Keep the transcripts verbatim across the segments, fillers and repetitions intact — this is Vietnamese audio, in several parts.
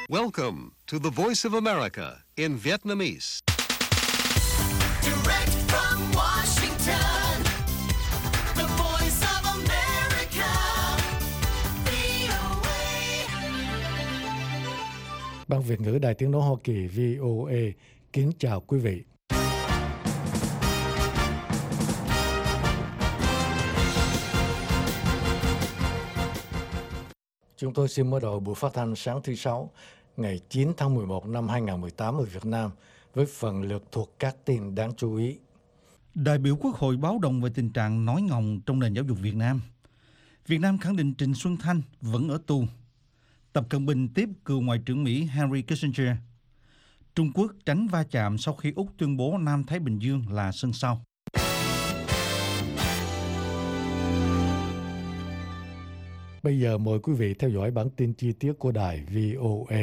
Welcome to the Voice of America in Vietnamese. Direct from Washington, the Voice of America, vê o a. Ban Việt ngữ Đài Tiếng nói Hoa Kỳ vê o a kính chào quý vị. Chúng tôi xin mở đầu buổi phát thanh sáng thứ Sáu, ngày chín tháng mười một năm hai nghìn không trăm mười tám ở Việt Nam với phần lượt thuộc các tin đáng chú ý. Đại biểu Quốc hội báo động về tình trạng nói ngọng trong nền giáo dục Việt Nam. Việt Nam khẳng định Trịnh Xuân Thanh vẫn ở tù. Tập Cận Bình tiếp cựu Ngoại trưởng Mỹ Henry Kissinger. Trung Quốc tránh va chạm sau khi Úc tuyên bố Nam Thái Bình Dương là sân sau. Bây giờ mời quý vị theo dõi bản tin chi tiết của đài vê o a.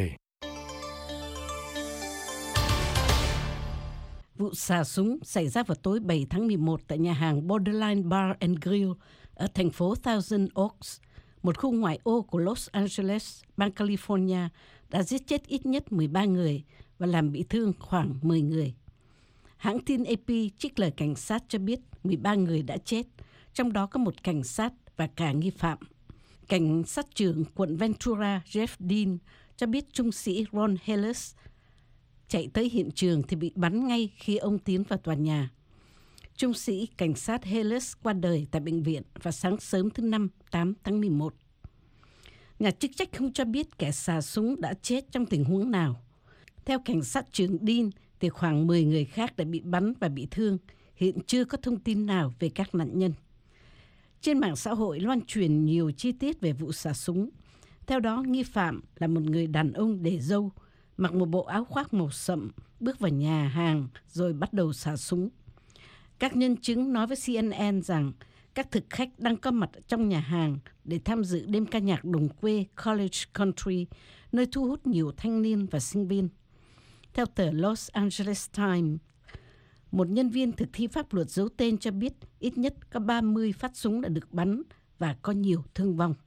Vụ xả súng xảy ra vào tối bảy tháng mười một tại nhà hàng Borderline Bar and Grill ở thành phố Thousand Oaks, một khu ngoại ô của Los Angeles, bang California, đã giết chết ít nhất mười ba người và làm bị thương khoảng mười người. Hãng tin a pê trích lời cảnh sát cho biết mười ba người đã chết, trong đó có một cảnh sát và cả nghi phạm. Cảnh sát trưởng quận Ventura Jeff Dean cho biết trung sĩ Ron Helus chạy tới hiện trường thì bị bắn ngay khi ông tiến vào tòa nhà. Trung sĩ cảnh sát Helus qua đời tại bệnh viện vào sáng sớm thứ Năm, tám tháng mười một. Nhà chức trách không cho biết kẻ xả súng đã chết trong tình huống nào. Theo cảnh sát trưởng Dean thì khoảng mười người khác đã bị bắn và bị thương. Hiện chưa có thông tin nào về các nạn nhân. Trên mạng xã hội loan truyền nhiều chi tiết về vụ xả súng. Theo đó, nghi phạm là một người đàn ông để râu, mặc một bộ áo khoác màu sậm, bước vào nhà hàng rồi bắt đầu xả súng. Các nhân chứng nói với xê en en rằng các thực khách đang có mặt trong nhà hàng để tham dự đêm ca nhạc đồng quê College Country, nơi thu hút nhiều thanh niên và sinh viên. Theo tờ Los Angeles Times, một nhân viên thực thi pháp luật giấu tên cho biết ít nhất có ba mươi phát súng đã được bắn và có nhiều thương vong.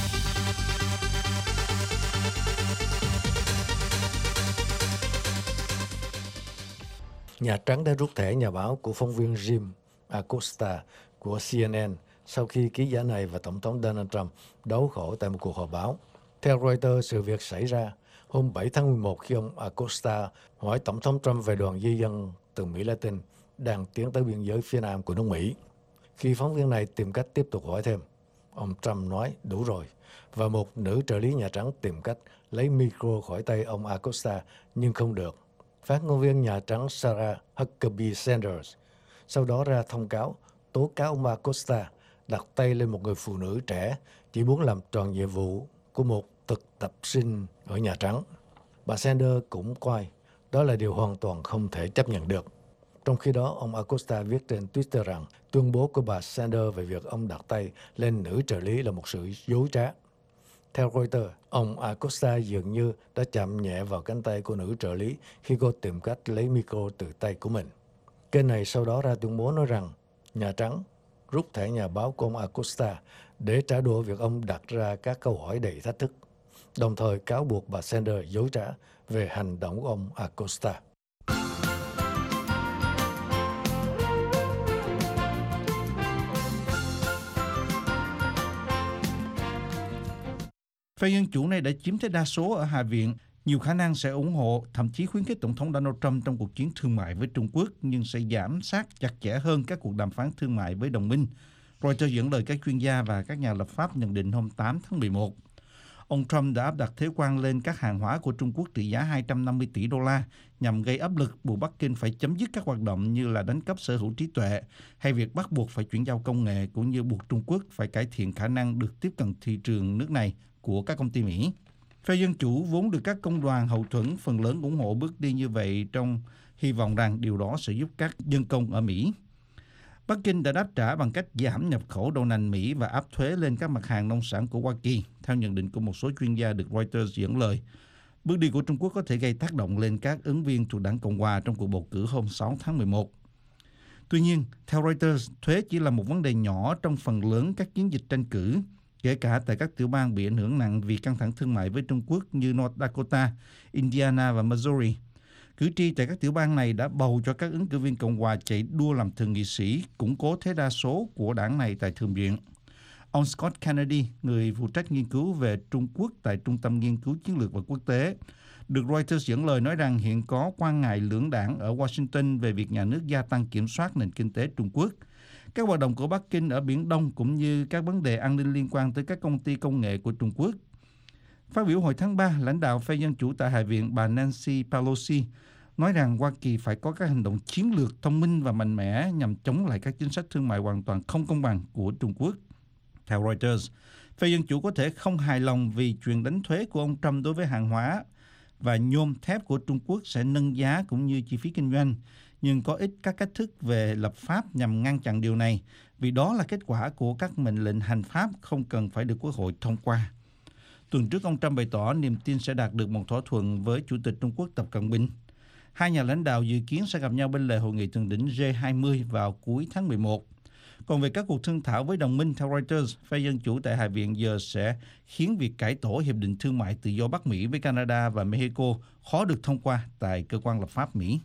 Nhà Trắng đã rút thẻ nhà báo của phóng viên Jim Acosta của xê en en sau khi ký giả này và Tổng thống Donald Trump đấu khẩu tại một cuộc họp báo. Theo Reuters, sự việc xảy ra hôm bảy tháng mười một khi ông Acosta hỏi Tổng thống Trump về đoàn di dân từ Mỹ Latin đang tiến tới biên giới phía nam của nước Mỹ. Khi phóng viên này tìm cách tiếp tục hỏi thêm, ông Trump nói đủ rồi, và một nữ trợ lý Nhà Trắng tìm cách lấy micro khỏi tay ông Acosta nhưng không được. Phát ngôn viên Nhà Trắng Sarah Huckabee Sanders sau đó ra thông cáo tố cáo ông Acosta đặt tay lên một người phụ nữ trẻ chỉ muốn làm tròn nhiệm vụ của một thực tập sinh ở Nhà Trắng. Bà Sanders cũng coi đó là điều hoàn toàn không thể chấp nhận được. Trong khi đó, ông Acosta viết trên Twitter rằng tuyên bố của bà Sanders về việc ông đặt tay lên nữ trợ lý là một sự dối trá. Theo Reuters, ông Acosta dường như đã chạm nhẹ vào cánh tay của nữ trợ lý khi cô tìm cách lấy micro từ tay của mình. Kênh này sau đó ra tuyên bố nói rằng Nhà Trắng rút thẻ nhà báo của ông Acosta để trả đũa việc ông đặt ra các câu hỏi đầy thách thức, đồng thời cáo buộc bà Sanders dối trá về hành động của ông Acosta. Phe Dân Chủ này đã chiếm thế đa số ở Hạ viện, nhiều khả năng sẽ ủng hộ, thậm chí khuyến khích Tổng thống Donald Trump trong cuộc chiến thương mại với Trung Quốc, nhưng sẽ giám sát chặt chẽ hơn các cuộc đàm phán thương mại với đồng minh. Reuters dẫn lời các chuyên gia và các nhà lập pháp nhận định hôm tám tháng mười một. Ông Trump đã áp đặt thuế quan lên các hàng hóa của Trung Quốc trị giá hai trăm năm mươi tỷ đô la nhằm gây áp lực buộc Bắc Kinh phải chấm dứt các hoạt động như là đánh cắp sở hữu trí tuệ hay việc bắt buộc phải chuyển giao công nghệ, cũng như buộc Trung Quốc phải cải thiện khả năng được tiếp cận thị trường nước này của các công ty Mỹ. Phe Dân Chủ vốn được các công đoàn hậu thuẫn phần lớn ủng hộ bước đi như vậy, trong hy vọng rằng điều đó sẽ giúp các dân công ở Mỹ. Bắc Kinh đã đáp trả bằng cách giảm nhập khẩu đậu nành Mỹ và áp thuế lên các mặt hàng nông sản của Hoa Kỳ, theo nhận định của một số chuyên gia được Reuters dẫn lời. Bước đi của Trung Quốc có thể gây tác động lên các ứng viên thuộc đảng Cộng hòa trong cuộc bầu cử hôm sáu tháng mười một. Tuy nhiên, theo Reuters, thuế chỉ là một vấn đề nhỏ trong phần lớn các chiến dịch tranh cử. kể cả tại các tiểu bang bị ảnh hưởng nặng vì căng thẳng thương mại với Trung Quốc như North Dakota, Indiana và Missouri. Cử tri tại các tiểu bang này đã bầu cho các ứng cử viên Cộng hòa chạy đua làm thượng nghị sĩ, củng cố thế đa số của đảng này tại Thượng viện. Ông Scott Kennedy, người phụ trách nghiên cứu về Trung Quốc tại Trung tâm Nghiên cứu Chiến lược và Quốc tế, được Reuters dẫn lời nói rằng hiện có quan ngại lưỡng đảng ở Washington về việc nhà nước gia tăng kiểm soát nền kinh tế Trung Quốc. Các hoạt động của Bắc Kinh ở Biển Đông cũng như các vấn đề an ninh liên quan tới các công ty công nghệ của Trung Quốc. Phát biểu hồi tháng ba, lãnh đạo phe Dân Chủ tại Hạ viện bà Nancy Pelosi nói rằng Hoa Kỳ phải có các hành động chiến lược thông minh và mạnh mẽ nhằm chống lại các chính sách thương mại hoàn toàn không công bằng của Trung Quốc. Theo Reuters, phe Dân Chủ có thể không hài lòng vì chuyện đánh thuế của ông Trump đối với hàng hóa và nhôm thép của Trung Quốc sẽ nâng giá cũng như chi phí kinh doanh, nhưng có ít các cách thức về lập pháp nhằm ngăn chặn điều này, vì đó là kết quả của các mệnh lệnh hành pháp không cần phải được Quốc hội thông qua. Tuần trước, ông Trump bày tỏ niềm tin sẽ đạt được một thỏa thuận với Chủ tịch Trung Quốc Tập Cận Bình. Hai nhà lãnh đạo dự kiến sẽ gặp nhau bên lề hội nghị thượng đỉnh G hai mươi vào cuối tháng mười một. Còn về các cuộc thương thảo với đồng minh, theo Reuters, phe Dân Chủ tại Hạ viện giờ sẽ khiến việc cải tổ Hiệp định Thương mại Tự do Bắc Mỹ với Canada và Mexico khó được thông qua tại cơ quan lập pháp Mỹ.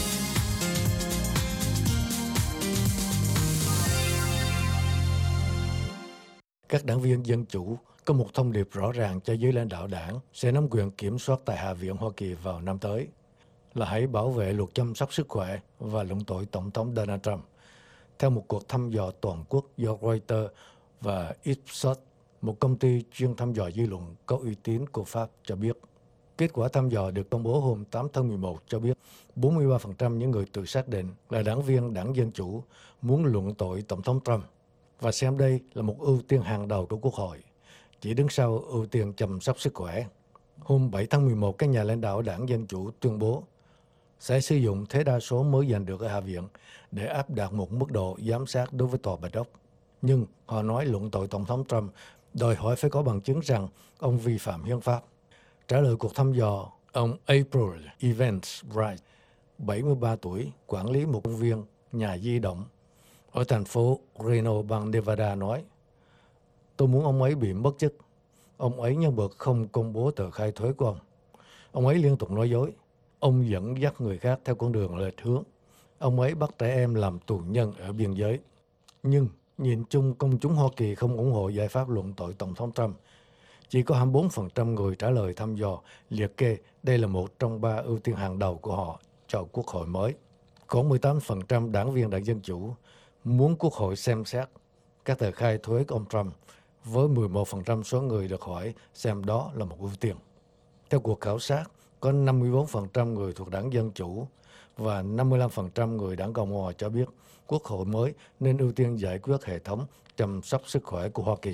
Các đảng viên Dân Chủ có một thông điệp rõ ràng cho giới lãnh đạo đảng sẽ nắm quyền kiểm soát tại Hạ viện Hoa Kỳ vào năm tới, là hãy bảo vệ luật chăm sóc sức khỏe và luận tội Tổng thống Donald Trump. Theo một cuộc thăm dò toàn quốc do Reuters và Ipsos, một công ty chuyên thăm dò dư luận có uy tín của Pháp cho biết, kết quả thăm dò được công bố hôm tám tháng mười một cho biết bốn mươi ba phần trăm những người tự xác định là đảng viên đảng Dân Chủ muốn luận tội Tổng thống Trump và xem đây là một ưu tiên hàng đầu của Quốc hội, chỉ đứng sau ưu tiên chăm sóc sức khỏe. Hôm bảy tháng mười một, các nhà lãnh đạo đảng Dân Chủ tuyên bố sẽ sử dụng thế đa số mới giành được ở Hạ viện để áp đặt một mức độ giám sát đối với Tòa Bạch Ốc. Nhưng họ nói luận tội Tổng thống Trump đòi hỏi phải có bằng chứng rằng ông vi phạm hiến pháp. Trả lời cuộc thăm dò, ông April Evans Wright, bảy mươi ba tuổi, quản lý một công viên nhà di động ở thành phố Reno, bang Nevada nói, tôi muốn ông ấy bị mất chức. Ông ấy nhân vật không công bố tờ khai thuế của ông. Ông ấy liên tục nói dối. Ông dẫn dắt người khác theo con đường lệch hướng. Ông ấy bắt trẻ em làm tù nhân ở biên giới. Nhưng nhìn chung công chúng Hoa Kỳ không ủng hộ giải pháp luận tội Tổng thống Trump. Chỉ có hai mươi bốn phần trăm người trả lời thăm dò liệt kê đây là một trong ba ưu tiên hàng đầu của họ cho Quốc hội mới. Còn mười tám phần trăm đảng viên đảng Dân Chủ muốn Quốc hội xem xét các tờ khai thuế của ông Trump, với mười một phần trăm số người được hỏi xem đó là một ưu tiên. Theo cuộc khảo sát, có năm mươi bốn phần trăm người thuộc đảng Dân Chủ và năm mươi lăm phần trăm người đảng Cộng hòa cho biết Quốc hội mới nên ưu tiên giải quyết hệ thống chăm sóc sức khỏe của Hoa Kỳ.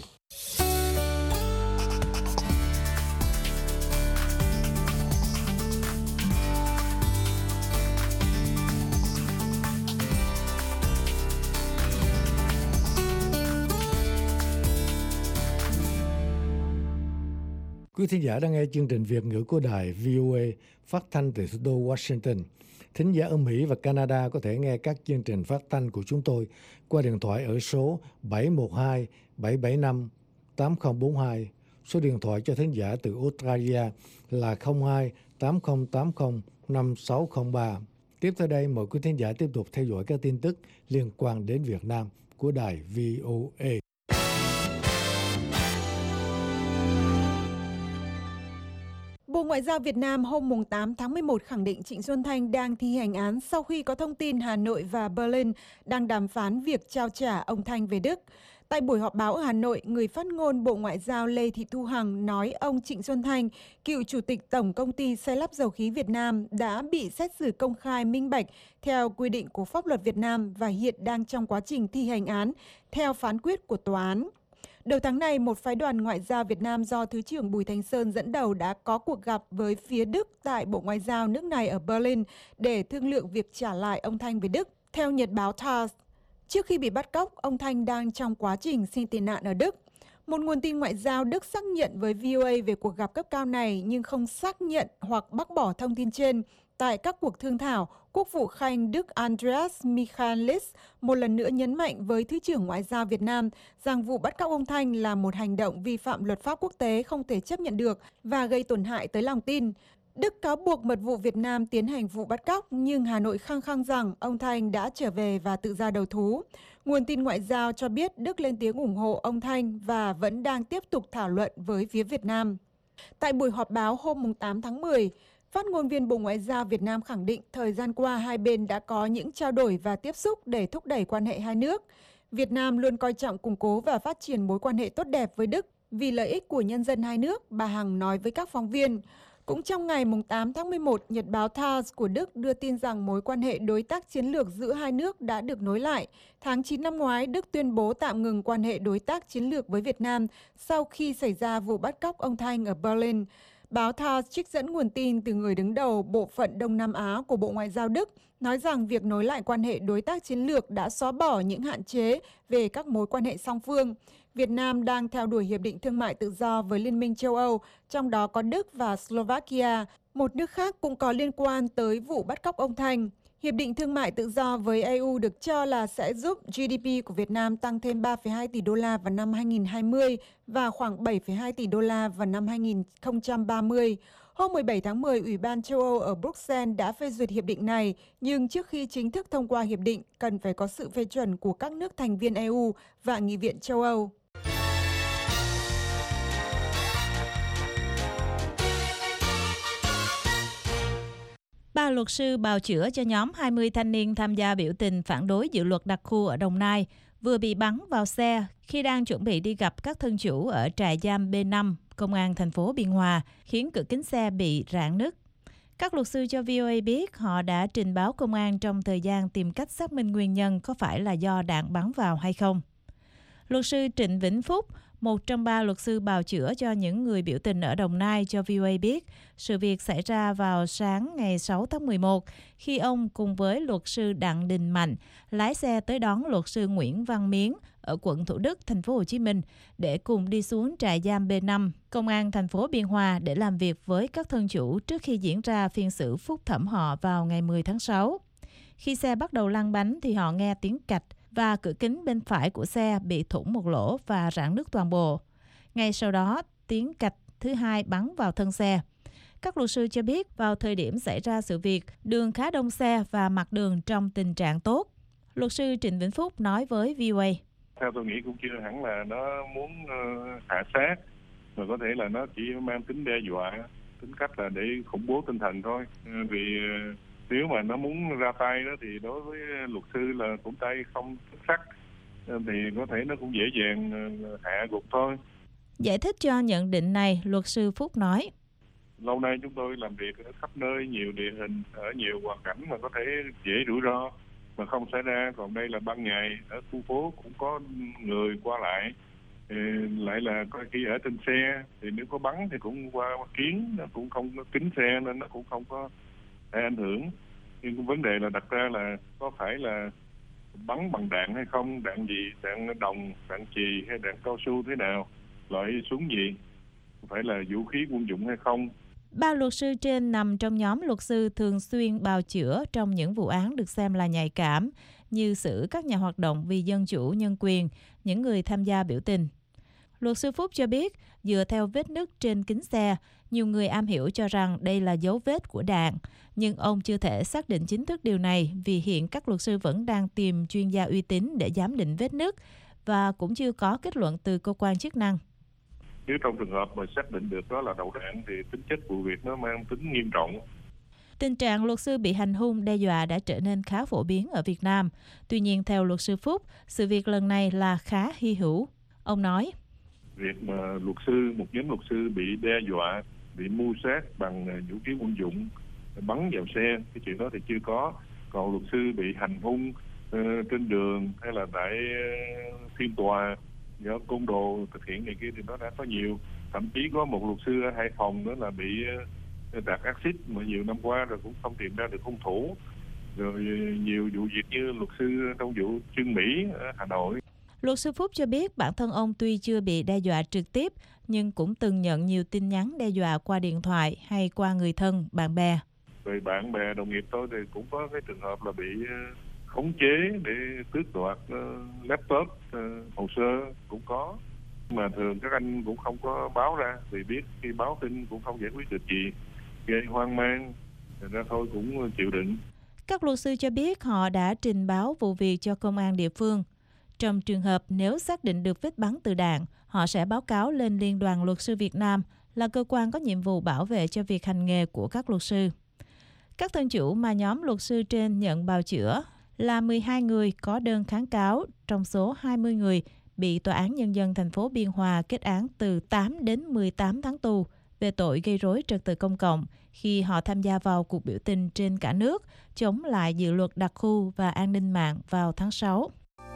Quý thính giả đang nghe chương trình Việt ngữ của đài vê o a phát thanh từ thủ đô Washington. Thính giả ở Mỹ và Canada có thể nghe các chương trình phát thanh của chúng tôi qua điện thoại ở số bảy một hai bảy bảy năm tám không bốn hai. Số điện thoại cho thính giả từ Australia là không hai tám không tám không năm sáu không ba. Tiếp theo đây, mời quý thính giả tiếp tục theo dõi các tin tức liên quan đến Việt Nam của đài vê o a. Bộ Ngoại giao Việt Nam hôm tám tháng mười một khẳng định Trịnh Xuân Thanh đang thi hành án sau khi có thông tin Hà Nội và Berlin đang đàm phán việc trao trả ông Thanh về Đức. Tại buổi họp báo ở Hà Nội, người phát ngôn Bộ Ngoại giao Lê Thị Thu Hằng nói ông Trịnh Xuân Thanh, cựu Chủ tịch Tổng Công ty Xây lắp Dầu khí Việt Nam, đã bị xét xử công khai minh bạch theo quy định của pháp luật Việt Nam và hiện đang trong quá trình thi hành án theo phán quyết của tòa án. Đầu tháng này, một phái đoàn ngoại giao Việt Nam do Thứ trưởng Bùi Thanh Sơn dẫn đầu đã có cuộc gặp với phía Đức tại Bộ Ngoại giao nước này ở Berlin để thương lượng việc trả lại ông Thanh về Đức. Theo nhật báo tát, trước khi bị bắt cóc, ông Thanh đang trong quá trình xin tị nạn ở Đức. Một nguồn tin ngoại giao Đức xác nhận với vê o a về cuộc gặp cấp cao này nhưng không xác nhận hoặc bác bỏ thông tin trên. Tại các cuộc thương thảo, Quốc vụ Khanh Đức Andreas Michaelis một lần nữa nhấn mạnh với Thứ trưởng Ngoại giao Việt Nam rằng vụ bắt cóc ông Thanh là một hành động vi phạm luật pháp quốc tế không thể chấp nhận được và gây tổn hại tới lòng tin. Đức cáo buộc mật vụ Việt Nam tiến hành vụ bắt cóc, nhưng Hà Nội khăng khăng rằng ông Thanh đã trở về và tự ra đầu thú. Nguồn tin ngoại giao cho biết Đức lên tiếng ủng hộ ông Thanh và vẫn đang tiếp tục thảo luận với phía Việt Nam. Tại buổi họp báo hôm tám tháng mười, phát ngôn viên Bộ Ngoại giao Việt Nam khẳng định thời gian qua hai bên đã có những trao đổi và tiếp xúc để thúc đẩy quan hệ hai nước. Việt Nam luôn coi trọng củng cố và phát triển mối quan hệ tốt đẹp với Đức vì lợi ích của nhân dân hai nước, bà Hằng nói với các phóng viên. Cũng trong ngày tám tháng mười một, Nhật báo Taz của Đức đưa tin rằng mối quan hệ đối tác chiến lược giữa hai nước đã được nối lại. Tháng chín năm ngoái, Đức tuyên bố tạm ngừng quan hệ đối tác chiến lược với Việt Nam sau khi xảy ra vụ bắt cóc ông Thanh ở Berlin. Báo Taz trích dẫn nguồn tin từ người đứng đầu bộ phận Đông Nam Á của Bộ Ngoại giao Đức, nói rằng việc nối lại quan hệ đối tác chiến lược đã xóa bỏ những hạn chế về các mối quan hệ song phương. Việt Nam đang theo đuổi hiệp định thương mại tự do với Liên minh châu Âu, trong đó có Đức và Slovakia. Một nước khác cũng có liên quan tới vụ bắt cóc ông Thanh. Hiệp định thương mại tự do với e u được cho là sẽ giúp giê đê pê của Việt Nam tăng thêm ba phẩy hai tỷ đô la vào năm hai nghìn không trăm hai mươi và khoảng bảy phẩy hai tỷ đô la vào năm hai nghìn không trăm ba mươi. Hôm mười bảy tháng mười, Ủy ban châu Âu ở Bruxelles đã phê duyệt hiệp định này, nhưng trước khi chính thức thông qua hiệp định, cần phải có sự phê chuẩn của các nước thành viên e u và Nghị viện châu Âu. Ba luật sư bào chữa cho nhóm hai mươi thanh niên tham gia biểu tình phản đối dự luật đặc khu ở Đồng Nai vừa bị bắn vào xe khi đang chuẩn bị đi gặp các thân chủ ở trại giam B năm, Công an thành phố Biên Hòa, khiến cửa kính xe bị rạn nứt. Các luật sư cho vê o a biết họ đã trình báo công an trong thời gian tìm cách xác minh nguyên nhân có phải là do đạn bắn vào hay không. Luật sư Trịnh Vĩnh Phúc, một trong ba luật sư bào chữa cho những người biểu tình ở Đồng Nai cho vê o a biết sự việc xảy ra vào sáng ngày sáu tháng mười một khi ông cùng với luật sư Đặng Đình Mạnh lái xe tới đón luật sư Nguyễn Văn Miến ở quận Thủ Đức, thành phố Hồ Chí Minh để cùng đi xuống trại giam B năm, Công an thành phố Biên Hòa để làm việc với các thân chủ trước khi diễn ra phiên xử phúc thẩm họ vào ngày mười tháng sáu. Khi xe bắt đầu lăn bánh thì họ nghe tiếng cạch và cửa kính bên phải của xe bị thủng một lỗ và rạn nứt toàn bộ. Ngay sau đó, tiếng cạch thứ hai bắn vào thân xe. Các luật sư cho biết vào thời điểm xảy ra sự việc, đường khá đông xe và mặt đường trong tình trạng tốt. Luật sư Trịnh Vĩnh Phúc nói với vê o a. Theo tôi nghĩ cũng chưa hẳn là nó muốn uh, hạ sát, mà có thể là nó chỉ mang tính đe dọa, tính cách là để khủng bố tinh thần thôi. Uh, vì uh, nếu mà nó muốn ra tay đó thì đối với luật sư là cũng tay không xuất sắc, thì có thể nó cũng dễ dàng hạ gục thôi. Giải thích cho nhận định này, luật sư Phúc nói: Lâu nay chúng tôi làm việc ở khắp nơi, nhiều địa hình, ở nhiều hoàn cảnh mà có thể dễ rủi ro mà không xảy ra. Còn đây là ban ngày, ở khu phố cũng có người qua lại, thì lại là khi ở trên xe thì nếu có bắn thì cũng qua kiến, nó cũng không có kính xe nên nó cũng không có thể ảnh hưởng. Nhưng vấn đề là đặt ra là có phải là bắn bằng đạn hay không, đạn gì, đạn đồng, đạn chì hay đạn cao su thế nào, loại súng gì, phải là vũ khí quân dụng hay không. Ba luật sư trên nằm trong nhóm luật sư thường xuyên bào chữa trong những vụ án được xem là nhạy cảm, như xử các nhà hoạt động vì dân chủ nhân quyền, những người tham gia biểu tình. Luật sư Phúc cho biết, dựa theo vết nứt trên kính xe, nhiều người am hiểu cho rằng đây là dấu vết của đạn, nhưng ông chưa thể xác định chính thức điều này vì hiện các luật sư vẫn đang tìm chuyên gia uy tín để giám định vết nứt và cũng chưa có kết luận từ cơ quan chức năng. Nếu trong trường hợp mà xác định được đó là đầu đạn thì tính chất vụ việc nó mang tính nghiêm trọng. Tình trạng luật sư bị hành hung đe dọa đã trở nên khá phổ biến ở Việt Nam. Tuy nhiên, theo luật sư Phúc, sự việc lần này là khá hy hữu. Ông nói: Việc mà luật sư, một nhóm luật sư bị đe dọa, bị mưu sát bằng vũ khí quân dụng, bắn vào xe, cái chuyện đó thì chưa có. Còn luật sư bị hành hung uh, trên đường hay là tại uh, phiên tòa do côn đồ thực hiện này kia thì nó đã có nhiều. Thậm chí có một luật sư ở Hải Phòng nữa là bị uh, tạt axit mà nhiều năm qua rồi cũng không tìm ra được hung thủ. Rồi nhiều vụ việc như luật sư trong vụ Trương Mỹ ở Hà Nội. Luật sư Phúc cho biết bản thân ông tuy chưa bị đe dọa trực tiếp, nhưng cũng từng nhận nhiều tin nhắn đe dọa qua điện thoại hay qua người thân, bạn bè. Rồi bạn bè đồng nghiệp tôi thì cũng có cái trường hợp là bị uh, khống chế để tước đoạt uh, laptop, uh, hồ sơ cũng có. Mà thường các anh cũng không có báo ra, vì biết khi báo tin cũng không giải quyết được gì, gây hoang mang, thành ra thôi cũng chịu đựng. Các luật sư cho biết họ đã trình báo vụ việc cho công an địa phương. Trong trường hợp nếu xác định được vết bắn từ đạn, họ sẽ báo cáo lên Liên đoàn Luật sư Việt Nam, là cơ quan có nhiệm vụ bảo vệ cho việc hành nghề của các luật sư. Các thân chủ mà nhóm luật sư trên nhận bào chữa là mười hai người có đơn kháng cáo, trong số hai mươi người bị Tòa án Nhân dân thành phố Biên Hòa kết án từ tám đến mười tám tháng tù về tội gây rối trật tự công cộng khi họ tham gia vào cuộc biểu tình trên cả nước chống lại dự luật đặc khu và an ninh mạng vào tháng sáu.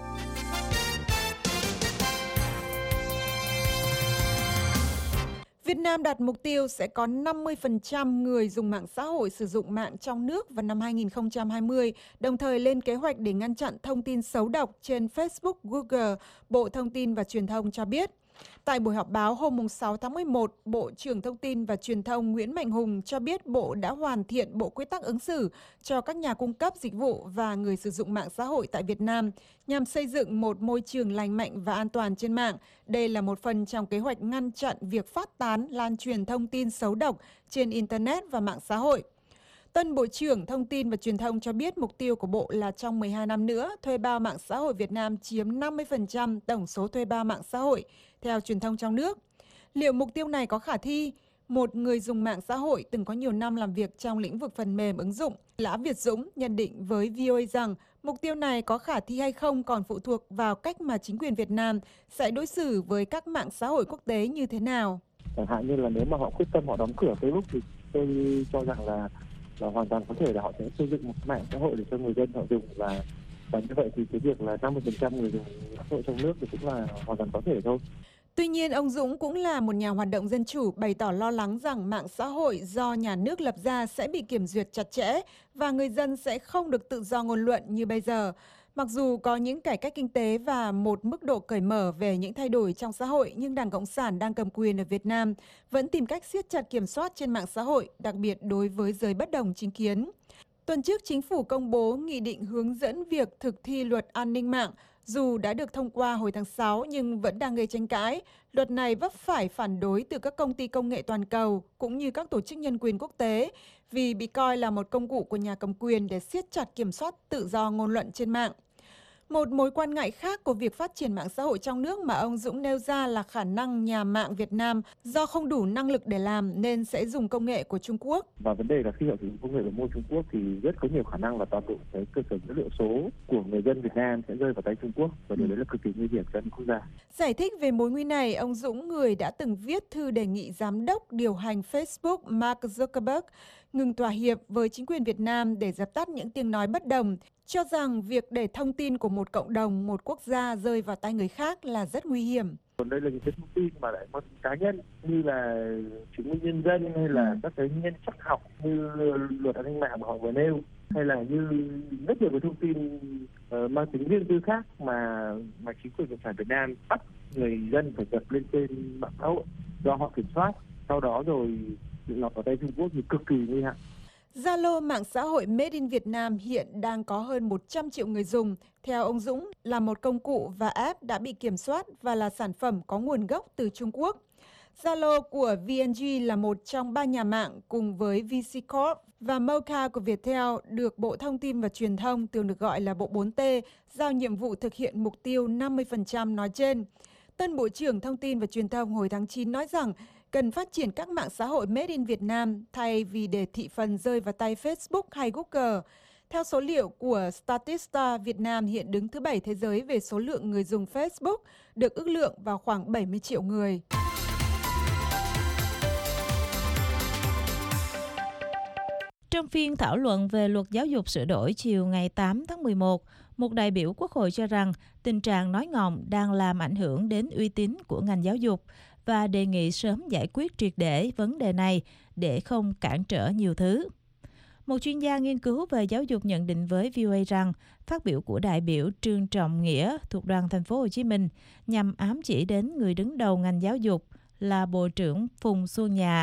Việt Nam đặt mục tiêu sẽ có năm mươi phần trăm người dùng mạng xã hội sử dụng mạng trong nước vào năm hai nghìn không trăm hai mươi, đồng thời lên kế hoạch để ngăn chặn thông tin xấu độc trên Facebook, Google, Bộ Thông tin và Truyền thông cho biết. Tại buổi họp báo hôm sáu tháng mười một, Bộ trưởng Thông tin và Truyền thông Nguyễn Mạnh Hùng cho biết Bộ đã hoàn thiện bộ quy tắc ứng xử cho các nhà cung cấp dịch vụ và người sử dụng mạng xã hội tại Việt Nam nhằm xây dựng một môi trường lành mạnh và an toàn trên mạng. Đây là một phần trong kế hoạch ngăn chặn việc phát tán, lan truyền thông tin xấu độc trên Internet và mạng xã hội. Tân Bộ trưởng Thông tin và Truyền thông cho biết mục tiêu của Bộ là trong mười hai năm nữa, thuê bao mạng xã hội Việt Nam chiếm năm mươi phần trăm tổng số thuê bao mạng xã hội, theo truyền thông trong nước. Liệu mục tiêu này có khả thi? Một người dùng mạng xã hội từng có nhiều năm làm việc trong lĩnh vực phần mềm ứng dụng, Lã Việt Dũng nhận định với vê o a rằng mục tiêu này có khả thi hay không còn phụ thuộc vào cách mà chính quyền Việt Nam sẽ đối xử với các mạng xã hội quốc tế như thế nào. Chẳng hạn như là nếu mà họ quyết tâm họ đóng cửa Facebook thì tôi cho rằng là là hoàn toàn có thể là họ sẽ xây dựng một mạng xã hội để cho người dân họ dùng, và và như vậy thì cái việc là năm mươi phần trăm người dùng mạng xã hội trong nước thì cũng là hoàn toàn có thể thôi. Tuy nhiên, ông Dũng cũng là một nhà hoạt động dân chủ bày tỏ lo lắng rằng mạng xã hội do nhà nước lập ra sẽ bị kiểm duyệt chặt chẽ và người dân sẽ không được tự do ngôn luận như bây giờ. Mặc dù có những cải cách kinh tế và một mức độ cởi mở về những thay đổi trong xã hội, nhưng Đảng Cộng sản đang cầm quyền ở Việt Nam vẫn tìm cách siết chặt kiểm soát trên mạng xã hội, đặc biệt đối với giới bất đồng chính kiến. Tuần trước, Chính phủ công bố nghị định hướng dẫn việc thực thi luật an ninh mạng. Dù đã được thông qua hồi tháng sáu nhưng vẫn đang gây tranh cãi. Luật này vấp phải phản đối từ các công ty công nghệ toàn cầu cũng như các tổ chức nhân quyền quốc tế vì bị coi là một công cụ của nhà cầm quyền để siết chặt kiểm soát tự do ngôn luận trên mạng. Một mối quan ngại khác của việc phát triển mạng xã hội trong nước mà ông Dũng nêu ra là khả năng nhà mạng Việt Nam do không đủ năng lực để làm nên sẽ dùng công nghệ của Trung Quốc. Và vấn đề là khi họ sử dụng công nghệ của mua Trung Quốc thì rất có nhiều khả năng là toàn bộ cái cơ sở dữ liệu số của người dân Việt Nam sẽ rơi vào tay Trung Quốc, và điều đấy là cực kỳ nguy hiểm cho quốc gia. Giải thích về mối nguy này, ông Dũng, người đã từng viết thư đề nghị giám đốc điều hành Facebook Mark Zuckerberg ngừng thỏa hiệp với chính quyền Việt Nam để dập tắt những tiếng nói bất đồng, cho rằng việc để thông tin của một cộng đồng, một quốc gia rơi vào tay người khác là rất nguy hiểm. Còn đây là những cái thông tin mà lại có cá nhân như là chứng minh nhân dân hay là các cái nhân chất học như luật an ninh mạng mà họ vừa nêu, hay là như rất nhiều cái thông tin uh, mang tính riêng tư khác mà mà chính quyền cộng sản Việt Nam bắt người dân phải nhập lên trên mạng xã hội do họ kiểm soát, sau đó rồi lọt vào tay Trung Quốc thì cực kỳ nguy hại. Zalo, mạng xã hội Made in Việt Nam hiện đang có hơn một trăm triệu người dùng. Theo ông Dũng, là một công cụ và app đã bị kiểm soát và là sản phẩm có nguồn gốc từ Trung Quốc. Zalo của vê en giê là một trong ba nhà mạng cùng với vê xê Corp và Mocha của Viettel được Bộ Thông tin và Truyền thông, thường được gọi là Bộ bốn T, giao nhiệm vụ thực hiện mục tiêu năm mươi phần trăm nói trên. Tân Bộ trưởng Thông tin và Truyền thông hồi tháng chín nói rằng cần phát triển các mạng xã hội Made in Việt Nam thay vì để thị phần rơi vào tay Facebook hay Google. Theo số liệu của Statista, Việt Nam hiện đứng thứ bảy thế giới về số lượng người dùng Facebook, được ước lượng vào khoảng bảy mươi triệu người. Trong phiên thảo luận về luật giáo dục sửa đổi chiều ngày tám tháng mười một, một đại biểu Quốc hội cho rằng tình trạng nói ngọng đang làm ảnh hưởng đến uy tín của ngành giáo dục và đề nghị sớm giải quyết triệt để vấn đề này để không cản trở nhiều thứ. Một chuyên gia nghiên cứu về giáo dục nhận định với vê o a rằng phát biểu của đại biểu Trương Trọng Nghĩa thuộc đoàn Thành phố Hồ Chí Minh nhằm ám chỉ đến người đứng đầu ngành giáo dục là Bộ trưởng Phùng Xuân Nhạ,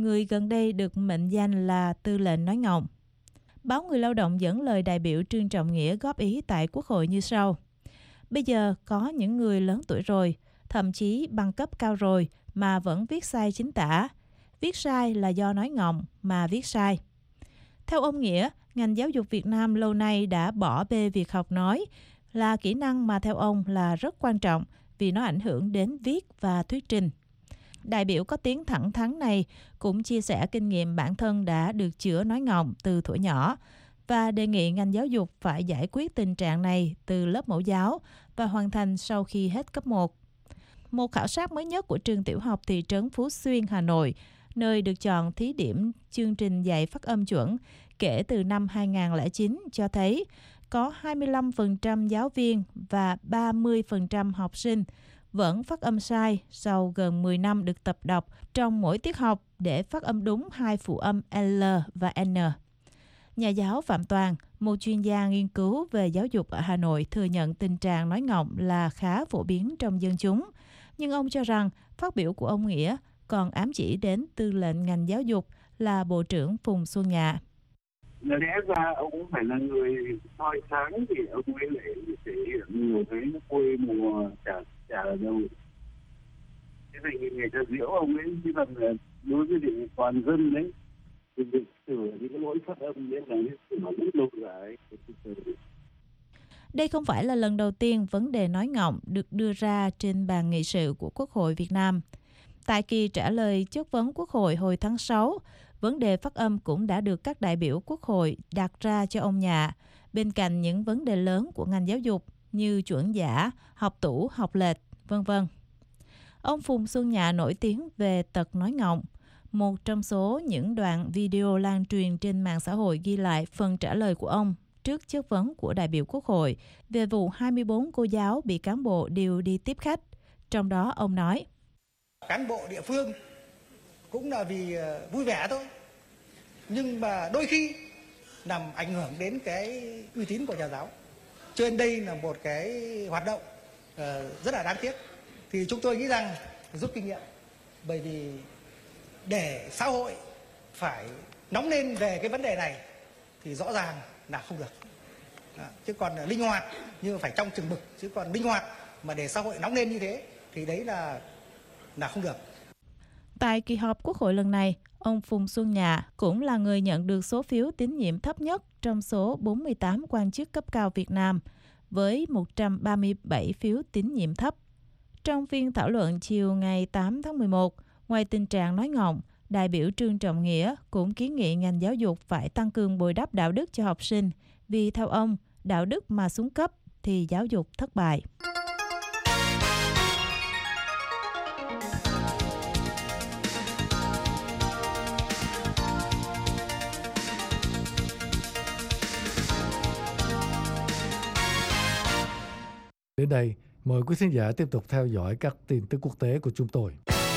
người gần đây được mệnh danh là tư lệnh nói ngọng. Báo Người Lao động dẫn lời đại biểu Trương Trọng Nghĩa góp ý tại Quốc hội như sau. Bây giờ có những người lớn tuổi rồi, thậm chí bằng cấp cao rồi mà vẫn viết sai chính tả. Viết sai là do nói ngọng mà viết sai. Theo ông Nghĩa, ngành giáo dục Việt Nam lâu nay đã bỏ bê việc học nói, là kỹ năng mà theo ông là rất quan trọng vì nó ảnh hưởng đến viết và thuyết trình. Đại biểu có tiếng thẳng thắn này cũng chia sẻ kinh nghiệm bản thân đã được chữa nói ngọng từ thuở nhỏ và đề nghị ngành giáo dục phải giải quyết tình trạng này từ lớp mẫu giáo và hoàn thành sau khi hết cấp một. Một khảo sát mới nhất của trường tiểu học thị trấn Phú Xuyên, Hà Nội, nơi được chọn thí điểm chương trình dạy phát âm chuẩn kể từ năm hai không không chín cho thấy có hai mươi lăm phần trăm giáo viên và ba mươi phần trăm học sinh vẫn phát âm sai sau gần mười năm được tập đọc trong mỗi tiết học để phát âm đúng hai phụ âm L và N. Nhà giáo Phạm Toàn, một chuyên gia nghiên cứu về giáo dục ở Hà Nội, thừa nhận tình trạng nói ngọng là khá phổ biến trong dân chúng. Nhưng ông cho rằng phát biểu của ông Nghĩa còn ám chỉ đến tư lệnh ngành giáo dục là Bộ trưởng Phùng Xuân Nhạ. Lẽ ra ông cũng phải là người soi sáng thì ông ấy lại thể hiện nhiều cái quê mùa chả chả là đâu. Thế thì người ta diễu ông ấy như là đối với định toàn dân đấy, thì việc sửa những cái lỗi phát âm đấy là cái sự mà rất lâu dài. Đây không phải là lần đầu tiên vấn đề nói ngọng được đưa ra trên bàn nghị sự của Quốc hội Việt Nam. Tại kỳ trả lời chất vấn Quốc hội hồi tháng sáu, vấn đề phát âm cũng đã được các đại biểu Quốc hội đặt ra cho ông Nhạ, bên cạnh những vấn đề lớn của ngành giáo dục như chuẩn giả, học tủ, học lệch, vân vân. Ông Phùng Xuân Nhạ nổi tiếng về tật nói ngọng. Một trong số những đoạn video lan truyền trên mạng xã hội ghi lại phần trả lời của ông trước chất vấn của đại biểu Quốc hội về vụ hai mươi bốn cô giáo bị cán bộ điều đi tiếp khách. Trong đó ông nói: Cán bộ địa phương cũng là vì vui vẻ thôi, nhưng mà đôi khi làm ảnh hưởng đến cái uy tín của nhà giáo. Cho nên đây là một cái hoạt động rất là đáng tiếc. Thì chúng tôi nghĩ rằng rút kinh nghiệm, bởi vì để xã hội phải nóng lên về cái vấn đề này thì rõ ràng là không được. À, chứ còn linh hoạt nhưng phải trong chừng mực, chứ còn linh hoạt mà để xã hội nóng lên như thế thì đấy là là không được. Tại kỳ họp Quốc hội lần này, ông Phùng Xuân Nhạ cũng là người nhận được số phiếu tín nhiệm thấp nhất trong số bốn mươi tám quan chức cấp cao Việt Nam, với một trăm ba mươi bảy phiếu tín nhiệm thấp. Trong phiên thảo luận chiều ngày tám tháng mười một, ngoài tình trạng nói ngọng, đại biểu Trương Trọng Nghĩa cũng kiến nghị ngành giáo dục phải tăng cường bồi đắp đạo đức cho học sinh, vì theo ông, đạo đức mà xuống cấp thì giáo dục thất bại. Đến đây, mời quý khán giả tiếp tục theo dõi các tin tức quốc tế của chúng tôi.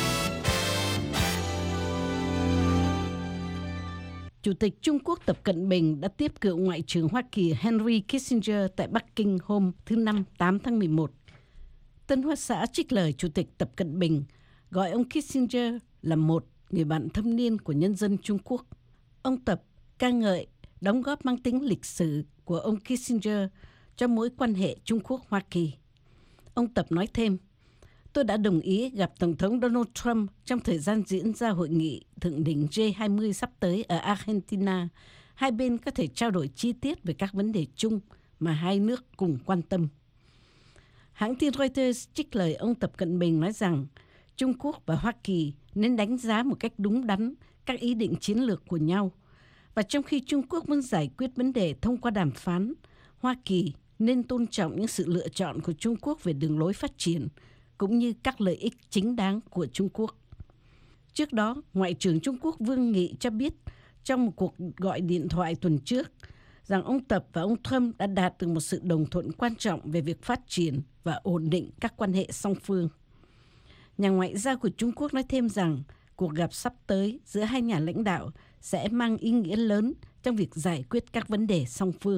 Chủ tịch Trung Quốc Tập Cận Bình đã tiếp cựu Ngoại trưởng Hoa Kỳ Henry Kissinger tại Bắc Kinh hôm thứ Năm tám tháng mười một. Tân Hoa Xã trích lời Chủ tịch Tập Cận Bình, gọi ông Kissinger là một người bạn thâm niên của nhân dân Trung Quốc. Ông Tập ca ngợi đóng góp mang tính lịch sử của ông Kissinger cho mối quan hệ Trung Quốc-Hoa Kỳ. Ông Tập nói thêm: Tôi đã đồng ý gặp Tổng thống Donald Trump trong thời gian diễn ra hội nghị thượng đỉnh G hai mươi sắp tới ở Argentina. Hai bên có thể trao đổi chi tiết về các vấn đề chung mà hai nước cùng quan tâm. Hãng tin Reuters trích lời ông Tập Cận Bình nói rằng Trung Quốc và Hoa Kỳ nên đánh giá một cách đúng đắn các ý định chiến lược của nhau. Và trong khi Trung Quốc muốn giải quyết vấn đề thông qua đàm phán, Hoa Kỳ nên tôn trọng những sự lựa chọn của Trung Quốc về đường lối phát triển, cũng như các lợi ích chính đáng của Trung Quốc. Trước đó, Ngoại trưởng Trung Quốc Vương Nghị cho biết trong một cuộc gọi điện thoại tuần trước rằng ông Tập và ông Trump đã đạt được một sự đồng thuận quan trọng về việc phát triển và ổn định các quan hệ song phương. Nhà ngoại giao của Trung Quốc nói thêm rằng cuộc gặp sắp tới giữa hai nhà lãnh đạo sẽ mang ý nghĩa lớn trong việc giải quyết các vấn đề song phương.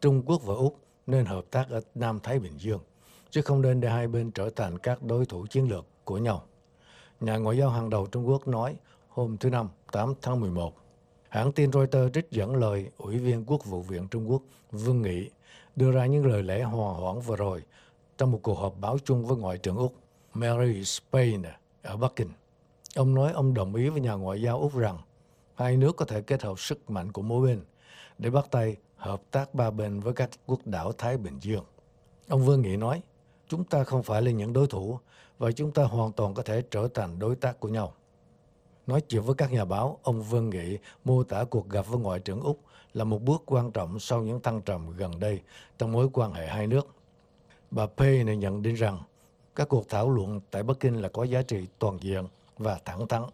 Trung Quốc và Úc nên hợp tác ở Nam Thái Bình Dương, chứ không nên để hai bên trở thành các đối thủ chiến lược của nhau. Nhà ngoại giao hàng đầu Trung Quốc nói hôm thứ Năm, tám tháng mười một. Hãng tin Reuters trích dẫn lời Ủy viên Quốc vụ viện Trung Quốc Vương Nghị đưa ra những lời lẽ hòa hoãn vừa rồi trong một cuộc họp báo chung với Ngoại trưởng Úc Mary Spain ở Bắc Kinh. Ông nói ông đồng ý với nhà ngoại giao Úc rằng hai nước có thể kết hợp sức mạnh của mỗi bên để bắt tay hợp tác ba bên với các quốc đảo Thái Bình Dương. Ông Vương Nghị nói, chúng ta không phải là những đối thủ và chúng ta hoàn toàn có thể trở thành đối tác của nhau. Nói chuyện với các nhà báo, ông Vương Nghị mô tả cuộc gặp với Ngoại trưởng Úc là một bước quan trọng sau những thăng trầm gần đây trong mối quan hệ hai nước. Bà Payne nhận định rằng các cuộc thảo luận tại Bắc Kinh là có giá trị toàn diện và thẳng thắn.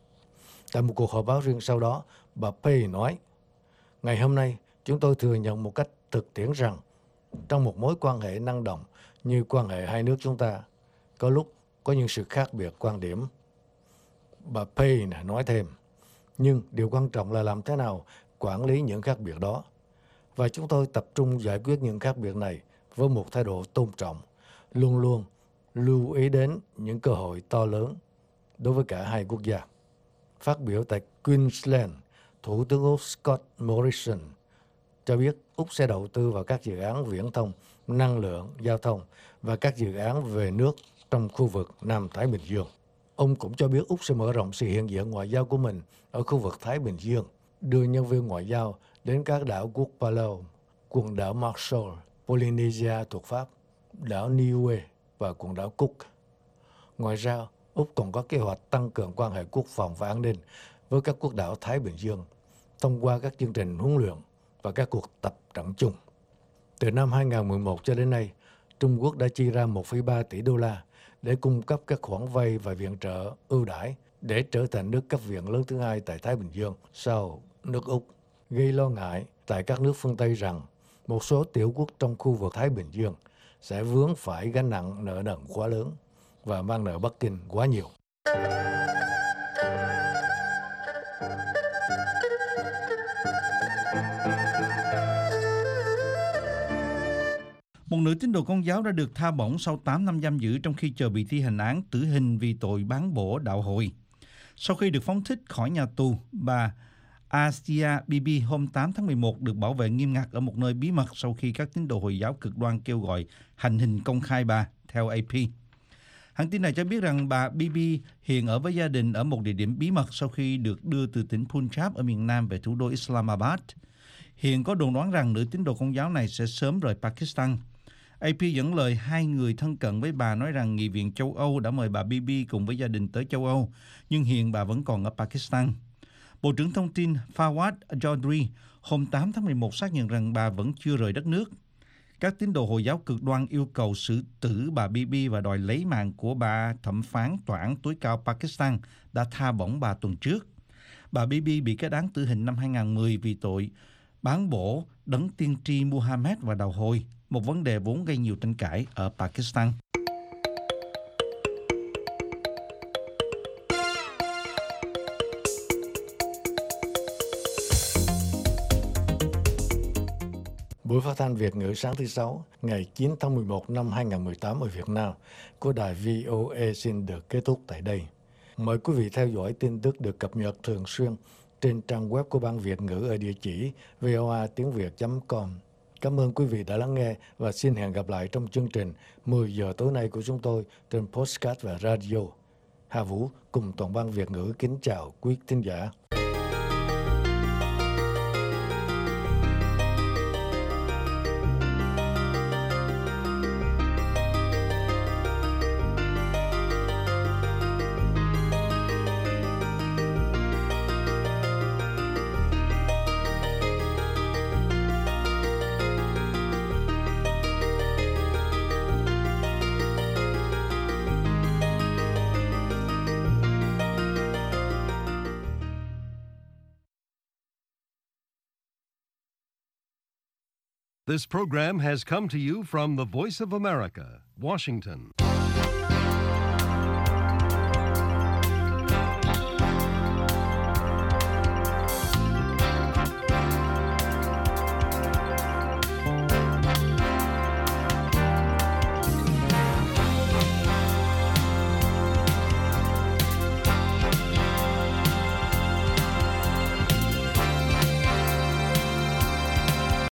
Tại một cuộc họp báo riêng sau đó, bà Payne nói, ngày hôm nay chúng tôi thừa nhận một cách thực tiễn rằng trong một mối quan hệ năng động như quan hệ hai nước chúng ta, có lúc có những sự khác biệt quan điểm. Bà Payne nói thêm, nhưng điều quan trọng là làm thế nào quản lý những khác biệt đó. Và chúng tôi tập trung giải quyết những khác biệt này với một thái độ tôn trọng, luôn luôn lưu ý đến những cơ hội to lớn đối với cả hai quốc gia. Phát biểu tại Queensland, Thủ tướng Úc Scott Morrison cho biết Úc sẽ đầu tư vào các dự án viễn thông, năng lượng, giao thông và các dự án về nước trong khu vực Nam Thái Bình Dương. Ông cũng cho biết Úc sẽ mở rộng sự hiện diện ngoại giao của mình ở khu vực Thái Bình Dương, đưa nhân viên ngoại giao đến các đảo quốc Palau, quần đảo Marshall, Polynesia thuộc Pháp, đảo Niue và quần đảo Cook. Ngoài ra, Úc còn có kế hoạch tăng cường quan hệ quốc phòng và an ninh với các quốc đảo Thái Bình Dương thông qua các chương trình huấn luyện và các cuộc tập trận chung. Từ năm hai không một một cho đến nay, Trung Quốc đã chi ra một phẩy ba tỷ đô la để cung cấp các khoản vay và viện trợ ưu đãi để trở thành nước cấp viện lớn thứ hai tại Thái Bình Dương sau nước Úc, gây lo ngại tại các nước phương Tây rằng một số tiểu quốc trong khu vực Thái Bình Dương sẽ vướng phải gánh nặng nợ nần quá lớn và mang nợ Bắc Kinh quá nhiều. Một nữ tín đồ Công giáo đã được tha bổng sau tám năm giam giữ trong khi chờ bị thi hành án tử hình vì tội bán bổ đạo hội. Sau khi được phóng thích khỏi nhà tù, bà Asia Bibi hôm tám tháng mười một được bảo vệ nghiêm ngặt ở một nơi bí mật sau khi các tín đồ Hồi giáo cực đoan kêu gọi hành hình công khai bà, theo A P. Hãng tin này cho biết rằng bà Bibi hiện ở với gia đình ở một địa điểm bí mật sau khi được đưa từ tỉnh Punjab ở miền Nam về thủ đô Islamabad. Hiện có đồn đoán rằng nữ tín đồ Công giáo này sẽ sớm rời Pakistan. A P dẫn lời hai người thân cận với bà nói rằng Nghị viện châu Âu đã mời bà Bibi cùng với gia đình tới châu Âu, nhưng hiện bà vẫn còn ở Pakistan. Bộ trưởng Thông tin Fawad Chaudhry hôm tám tháng mười một xác nhận rằng bà vẫn chưa rời đất nước. Các tín đồ Hồi giáo cực đoan yêu cầu xử tử bà Bibi và đòi lấy mạng của bà thẩm phán tòa án tối cao Pakistan đã tha bổng bà tuần trước. Bà Bibi bị kết án tử hình năm hai không một không vì tội bán bổ đấng tiên tri Muhammad và đạo hồi, một vấn đề vốn gây nhiều tranh cãi ở Pakistan. Buổi phát thanh Việt ngữ sáng thứ Sáu, ngày chín tháng mười một năm hai không một tám ở Việt Nam của đài vê o a xin được kết thúc tại đây. Mời quý vị theo dõi tin tức được cập nhật thường xuyên trên trang web của Ban Việt ngữ ở địa chỉ voa tiếng việt chấm com. Cảm ơn quý vị đã lắng nghe và xin hẹn gặp lại trong chương trình mười giờ tối nay của chúng tôi trên podcast và radio. Hà Vũ cùng toàn ban Việt ngữ kính chào quý thính giả. This program has come to you from the Voice of America, Washington.